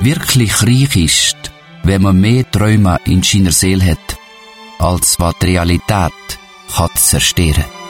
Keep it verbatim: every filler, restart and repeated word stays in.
wirklich reich ist, wenn man mehr Träume in seiner Seele hat, als was die Realität kann zerstören.